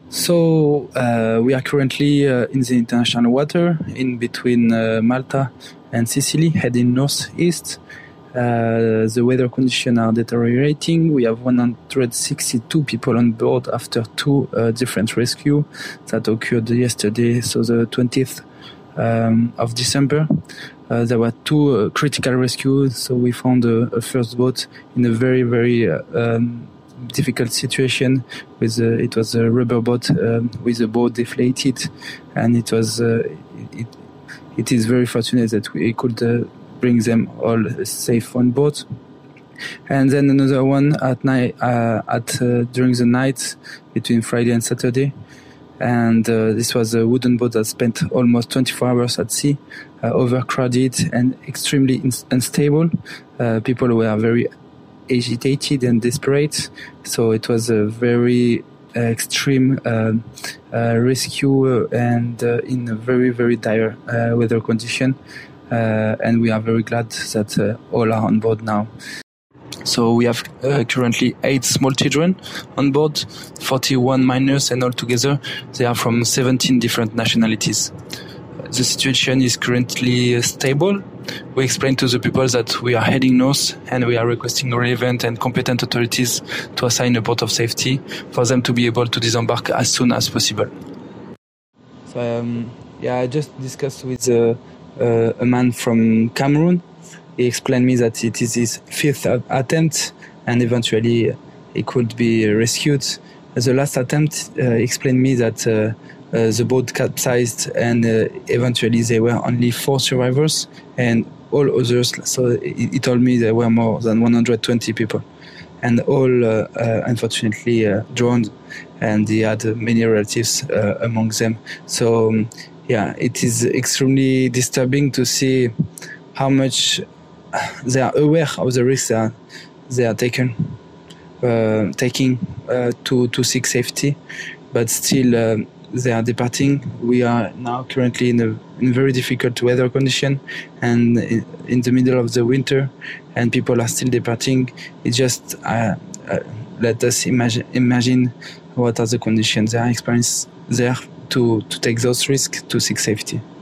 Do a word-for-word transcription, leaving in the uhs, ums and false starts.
So uh, we are currently uh, in the international water in between uh, Malta and Sicily, heading northeast. Uh, the weather conditions are deteriorating. We have one hundred sixty-two people on board after two uh, different rescues that occurred yesterday, so the twentieth um, of December. Uh, there were two uh, critical rescues, so we found a, a first boat in a very, very uh, um, difficult situation. With uh, it was a rubber boat um, with the boat deflated, and it was uh, it, it is very fortunate that we could uh, bring them all safe on board. And then another one at night uh, at uh, during the night between Friday and Saturday. And uh, this was a wooden boat that spent almost twenty-four hours at sea, uh, overcrowded and extremely in- unstable. Uh, people were very agitated and desperate, so it was a very uh, extreme uh, uh, rescue and uh, in a very, very dire uh, weather condition. Uh, and we are very glad that uh, all are on board now. So we have uh, currently eight small children on board, forty-one minors, and altogether they are from seventeen different nationalities. The situation is currently uh, stable. We explained to the people that we are heading north and we are requesting relevant and competent authorities to assign a boat of safety for them to be able to disembark as soon as possible. So um, yeah, I just discussed with uh, uh, a man from Cameroon. He explained me that it is his fifth attempt and eventually he could be rescued. The last attempt uh, explained me that uh, uh, the boat capsized and uh, eventually there were only four survivors and all others. So he, he told me there were more than one hundred twenty people and all uh, uh, unfortunately uh, drowned, and he had uh, many relatives uh, among them. So um, yeah, it is extremely disturbing to see how much they are aware of the risks they are, they are taken, uh, taking uh, to, to seek safety, but still uh, they are departing. We are now currently in a in very difficult weather condition and in, in the middle of the winter, and people are still departing. It just uh, uh, let us imagine imagine what are the conditions they are experiencing there to, to take those risks to seek safety.